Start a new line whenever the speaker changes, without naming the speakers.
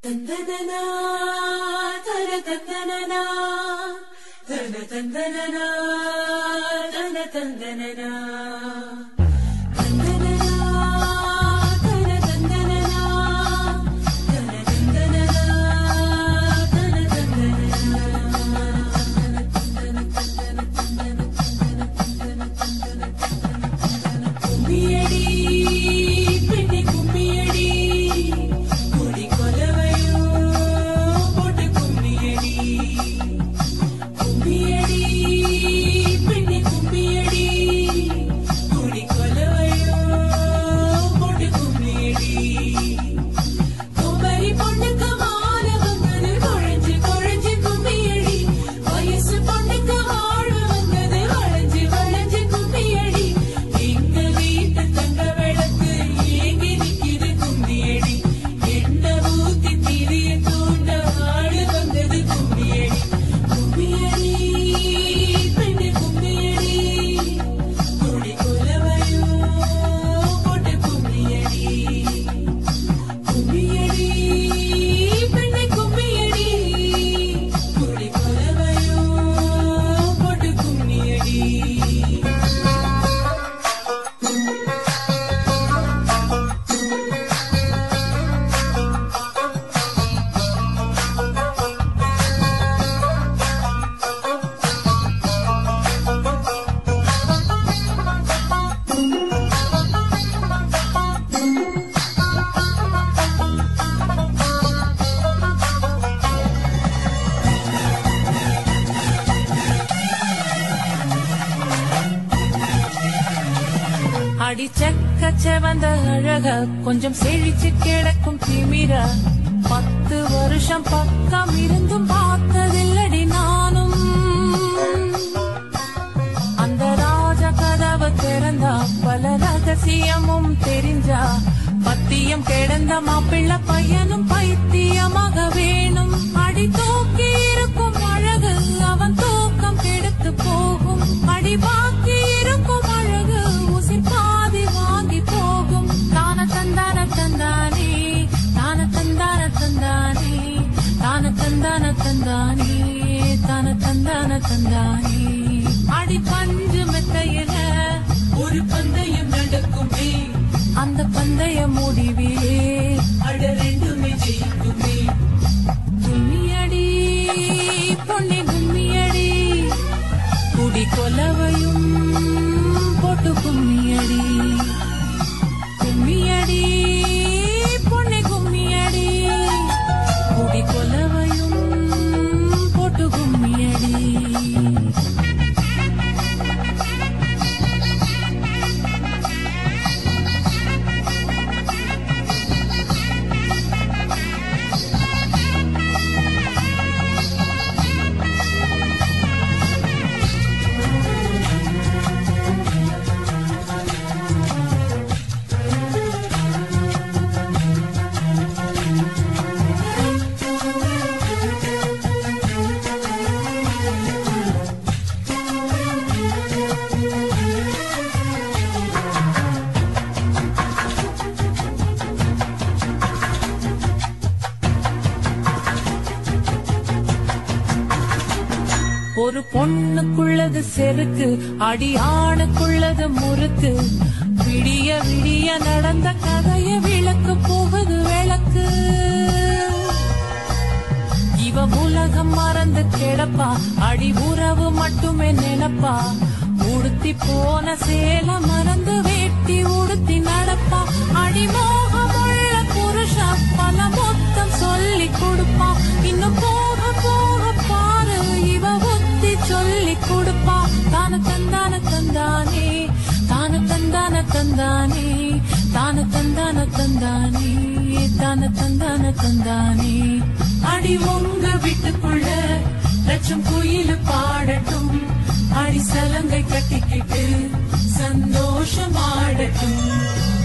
தந்தனனா தன தந்தனனா தன தந்தனனா தன தந்தனனா
அடி செக்க செவந்த அழக கொஞ்சம் செழிச்சு கிடக்கும் திமிர 10 வருஷம் பக்கம் இருந்தும் பார்த்ததில்லடி நானும். அந்த ராஜ கதவு திறந்தா பல ரகசியமும் தெரிஞ்சா பத்தியம் கிடந்த மாப்பிள்ள பையனும் பைத்தியமாக வேணும். அடி தூக்கி இருக்கும் அழகு அவன் தூக்கம் கெடுத்து போகும். அடி பாக்கி இருக்கும் அழகு உசிர் பாதி வாங்கி போகும். தான தந்தான தந்தானே தான தந்தான தந்தானே தான தந்தான தந்தானே தான தந்தான தந்தானே. அடி பஞ்சு மெத்தையில
ஒரு பந்தயம் நடக்குமே,
அந்த பந்தய முடிவிலே
அட ரெண்டுமே ஜெயிக்குமே.
கும்மியடி பொன்னி கும்மியடி குடி கொலவையும் போட்டு கும்மியடி. கும்மியடி பொன்னி கும்மியடி குடி கொலவையும் போட்டு கும்மியடி. ஒரு பொண்ணுக்குள்ளது செருக்கு, அடி ஆணுக்குள்ளது முறுக்கு. விடிய விடிய நடந்த கதைய விளக்கு போகுது விளக்கு. இவ உலகம் மறந்து கிடப்பா, அடி உறவு மட்டுமே நினைப்பா. உடுத்தி போன சேல மறந்து வேட்டி உடுத்தி நடப்பா. அடி மோகமுள்ள புருஷ பல மொத்தம் சொல்லி கொடுப்பா. இன்னும் போக போக பாரு இவ புத்தி சொல்லி கொடுப்பா. தான தந்தான தந்தானே தான தந்தான தந்தானே தான தந்தான தந்தானே தான தந்தான தந்தானே.
அடி உங்க வீட்டுக்குள்ள லட்சம் குயில் பாடட்டும், அடி சலங்கை கட்டிக்கிட்டு சந்தோஷமாடட்டும்.